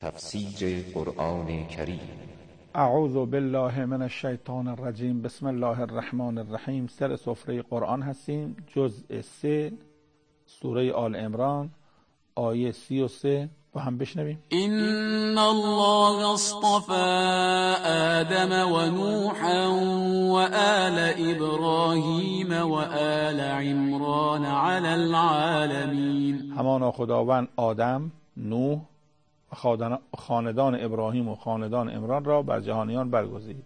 تفسیر قرآن کریم. اعوذ بالله من الشیطان الرجیم. بسم الله الرحمن الرحیم. سر سفره قرآن هستیم، جزء 3 سوره آل عمران آیه 33 با هم بشنویم. إن الله اصطفى آدم ونوحا وآل إبراهيم وآل عمران على العالمين. همانا خداوند آدم، نوح و خاندان ابراهیم و خاندان عمران را بر جهانیان برگزید.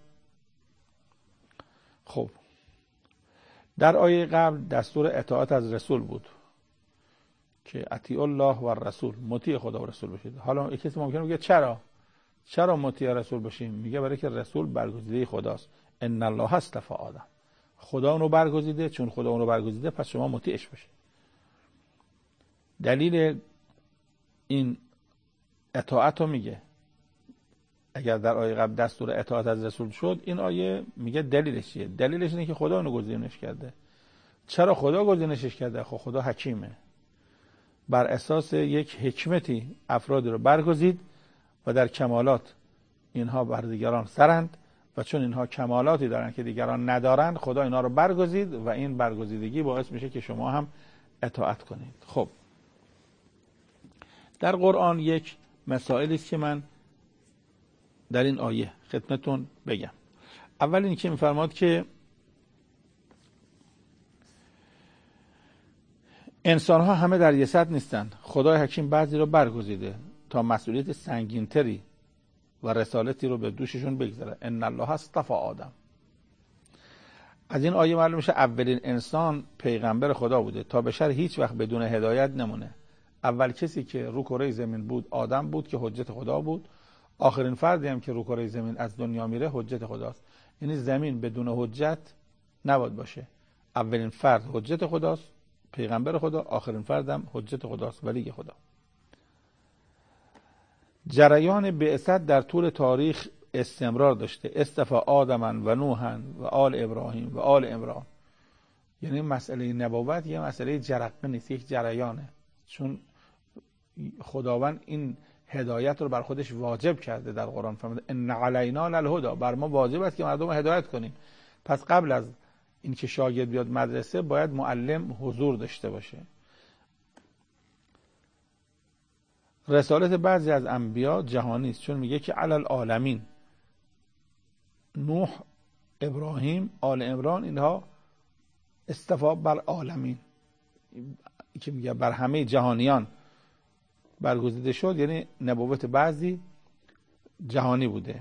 خب در آیه قبل دستور اطاعت از رسول بود که اطیع الله و رسول، مطیع خدا و رسول بشید. حالا یک کسی ممکنه بگه چرا مطیع رسول بشیم؟ میگه برای که رسول برگزیده خداست. ان الله اصطفى آدم، خدا اونو برگزیده، چون خدا اونو برگزیده پس شما مطیعش بشید. دلیل این اطاعت رو میگه. اگر در آیه قبل دستور اطاعت از رسول شد، این آیه میگه دلیلش چیه؟ دلیلش اینه که خدا اونو گزینش کرده. چرا خدا گزینشش کرده؟ خب خدا حکیمه، بر اساس یک حکمتی افرادی رو برگزید و در کمالات اینها بر دیگران سرند و چون اینها کمالاتی دارن که دیگران ندارن، خدا اینها رو برگزید و این برگزیدگی باعث میشه که شما هم اطاعت کنید. خب در قرآن یک مسائلی است که من در این آیه خدمتتون بگم. اول این که میفرماد که انسان ها همه در یه سطح نیستند. خدای حکیم بعضی رو برگزیده تا مسئولیت سنگینتری و رسالتی رو به دوششون بگذاره. ان الله اصطفى آدم. از این آیه معلوم میشه اولین انسان پیغمبر خدا بوده تا بشر هیچ وقت بدون هدایت نمونه. اول کسی که رو کره زمین بود آدم بود که حجت خدا بود. آخرین فردی هم که رو کره زمین از دنیا میره حجت خداست. یعنی زمین بدون حجت نباید باشه. اولین فرد حجت خداست، پیغمبر خدا. آخرین فردم حجت خداست، ولی خدا. جریان بعثت در طول تاریخ استمرار داشته. اصطفى آدم و نوحا و آل ابراهیم و آل عمران. یعنی مسئله نبوت یه مسئله جرقه نیست، یک جریانه. چون خداوند این هدایت رو بر خودش واجب کرده. در قرآن فرموده ان علینا للهدی، بر ما واجب است که مردم رو هدایت کنیم. پس قبل از اینکه شاگرد بیاد مدرسه باید معلم حضور داشته باشه. رسالت بعضی از انبیا جهانی است، چون میگه که علی العالمین، نوح، ابراهیم، آل عمران، اینها اصطفا بر عالمین که میگه بر همه جهانیان برگزیده شد. یعنی نبوت بعضی جهانی بوده.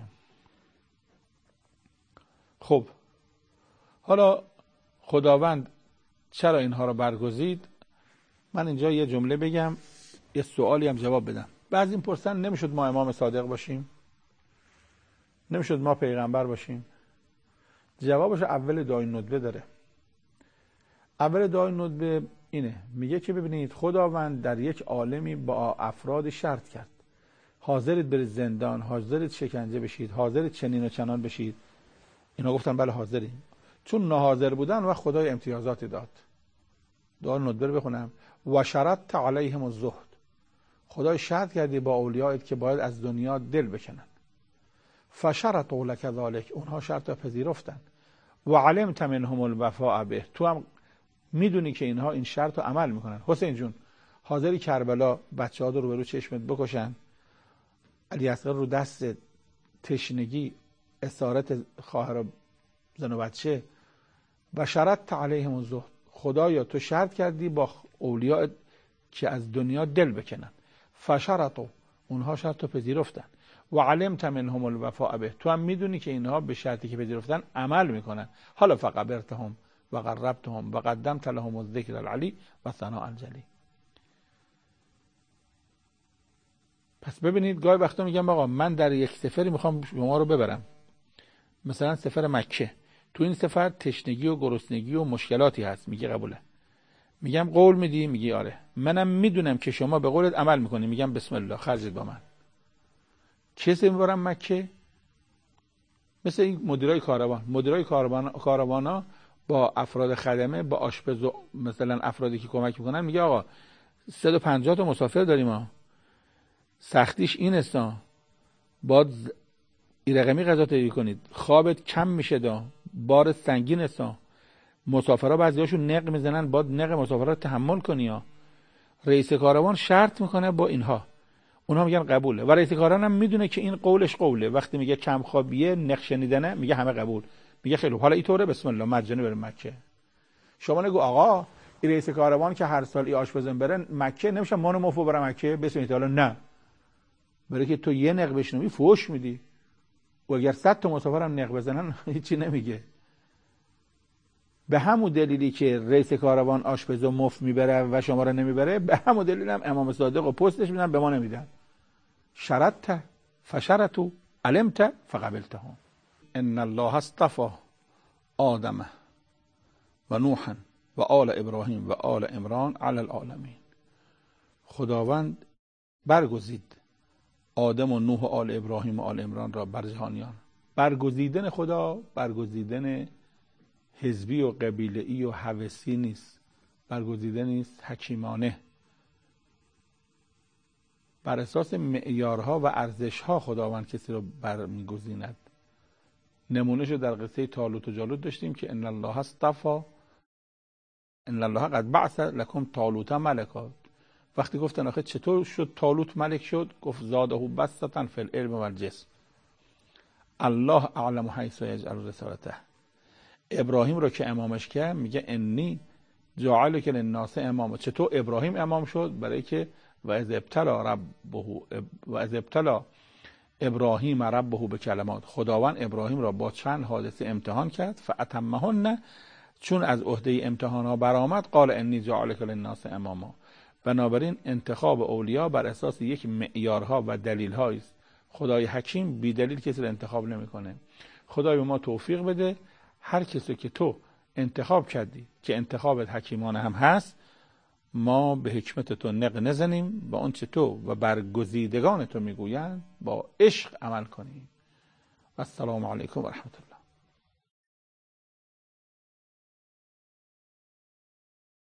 خب حالا خداوند چرا اینها رو برگزید؟ من اینجا یه جمله بگم، یه سوالی هم جواب بدم. بعضی این پرسن نمیشد ما امام صادق باشیم؟ نمیشد ما پیغمبر باشیم؟ جوابش اول دعای ندبه داره. اول دعای ندبه اینه، میگه که ببینید خداوند در یک عالمی با افراد شرط کرد. حاضرید برید زندان، حاضرید شکنجه بشید، حاضرید چنین و چنان بشید. اینا گفتن بله حاضریم. چون ناحاضر بودن و خدای امتیازاتی داد. دعای ندبه رو بخونم. و شرط علیهم الزهد، خدای شرط کردی با اولیایت که باید از دنیا دل بکنن. فشرطوا لک ذلک، اونها شرط را پذیرفتن. و علمت منهم الوفاء به، تو هم میدونی که اینها این شرط رو عمل میکنن. حسین جون حاضری کربلا بچه‌ها رو رو چشمت بکشن؟ علی اصغر رو دست تشنگی اسارت خواهر زن و بچه. و شرط علیهم الزهد، خدایا تو شرط کردی با اولیاء که از دنیا دل بکنن. فشرطوا، اونها شرط رو پذیرفتن. و علمت منهم الوفاء به، تو هم میدونی که اینها به شرطی که پذیرفتن عمل میکنن. حالا فقبرتهم و قربتهم و قدمت لهم الذکر العلی و ثناء الجلی. پس ببینید گاهی وقتا میگم آقا من در یک سفری میخوام شما رو ببرم، مثلا سفر مکه. تو این سفر تشنگی و گرسنگی و مشکلاتی هست. میگه قبوله. میگم قول میدی؟ میگی آره. منم میدونم که شما به قولت عمل میکنی. میگم بسم الله، خرجت با من. چه میبرم مکه؟ مثل این مدیرای کاروانا با افراد خدمه، با آشپز و مثلا افرادی که کمک میکنن، میگه آقا 150 تا مسافر داریم ها، سختیش این است، باید این رقمی غذا تهیه کنید، خوابت کم میشه دا، بار سنگین است، مسافرها بعضیاشون نق میزنن، باید نق مسافرها تحمل کنی ها. رئیس کاروان شرط میکنه با اینها، اونها میگن قبوله، و رئیس کاروان هم میدونه که این قولش قوله. وقتی میگه کم خوابیه، نق شنیدنه، میگه همه قبول، میگه خیلی حالا اینطوره، بسم الله مجانی بریم مکه. شما نگو آقا این رئیس کاروان که هر سال ای آشپزون بره مکه، نمیشه مانو مفو بره مکه بسم الله. نه، برای که تو یه نق بشنوی فوش میدی، و اگر 100 تا مسافرم نق بزنن هیچی نمیگه. به همون دلیلی که رئیس کاروان آشپزو مفت میبره و شما رو نمیبره، به همون دلیل هم امام صادق و پستش میدن، به ما نمیدن. شرطت فشرطوا علمت فقبلتهم. ان الله اصطفى آدم و نوحا و آل ابراهیم و آل عمران علی العالمین. خداوند برگزید آدم و نوح و آل ابراهیم و آل عمران را بر جهانیان. برگزیدن خدا برگزیدن حزبی و قبیله‌ای و هوسی نیست، برگزیدن نیست، حکیمانه بر اساس معیارها و ارزشها خداوند کسی رو برمیگزیند. نمونهش رو در قصه طالوت و جالوت داشتیم که ان الله اصطفى، ان الله قد بعث لكم طالوت ملکا. وقتی گفتن آخه چطور شد طالوت ملک شد، گفت زاده بسطة فی العلم و الجسم، الله اعلم حیث یجعل رسالته. ابراهیم رو که امامش کرد میگه انی جاعلک للناس اماما. چطور ابراهیم امام شد؟ برای که و اذ ابتلی ابراهیم ربه به کلمات، خداوند ابراهیم را با چند حادثه امتحان کرد، فاتمهن، چون از عهده امتحان ها برآمد، قال انی جاعلک للناس اماما. بنابراین انتخاب اولیاء بر اساس یک معیارها و دلیل‌هایی است. خدای حکیم بی دلیل کسی رو انتخاب نمیکنه. خدای به ما توفیق بده هر کسی که تو انتخاب کردی که انتخابت حکیمانه هم هست، ما به حکمت تو نق نزنیم، با اون چه تو و برگزیدگان تو میگویند با عشق عمل کنیم. السلام علیکم و رحمت الله.